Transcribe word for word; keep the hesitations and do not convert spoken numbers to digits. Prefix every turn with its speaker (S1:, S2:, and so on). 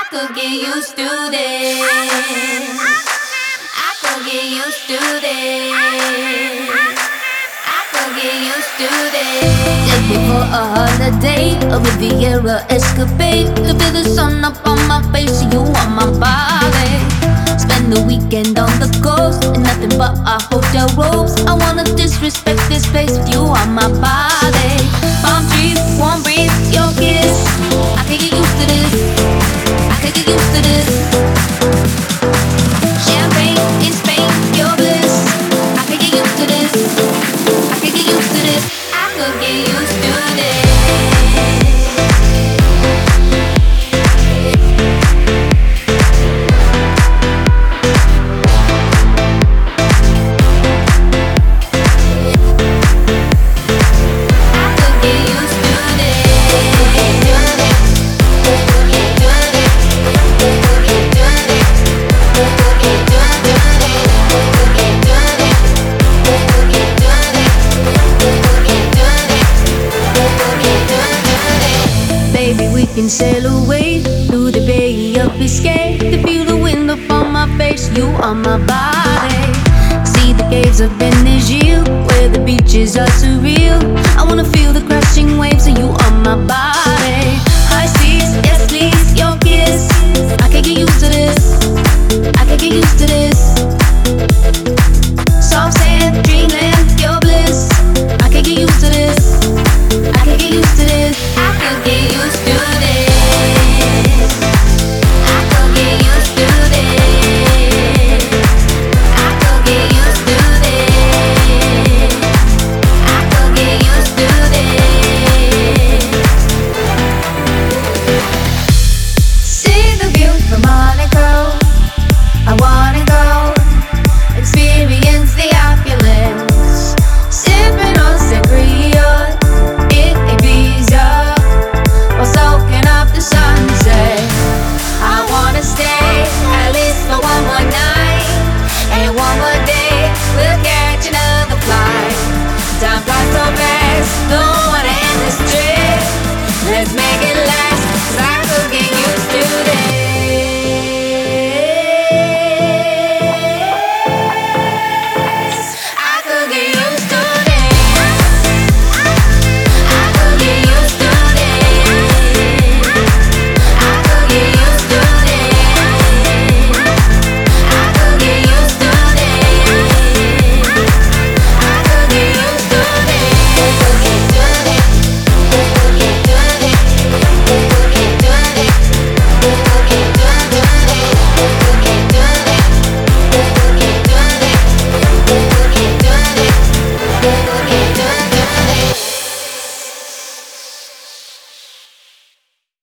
S1: could get used to this. I could get used to this. I could get used to this. Take me for a holiday, a Riviera escapade. To feel the sun up on my face, you on my body. Spend the weekend on the coast, and nothing but our hotel robes. I wanna disrespect this place with you on my body. Palm trees, warm breeze, your kiss. I could get used to this. I could get used to this. Champagne in Spain, your bliss. I could get used to this. I could get used to this. I could get used to this. Baby, we can sail away through the Bay of Biscay. To feel the wind upon my face, you on my body. See the caves of Benagil, where the beaches are surreal. I wanna feel the crashing waves of you on my body. High seas, yes, please.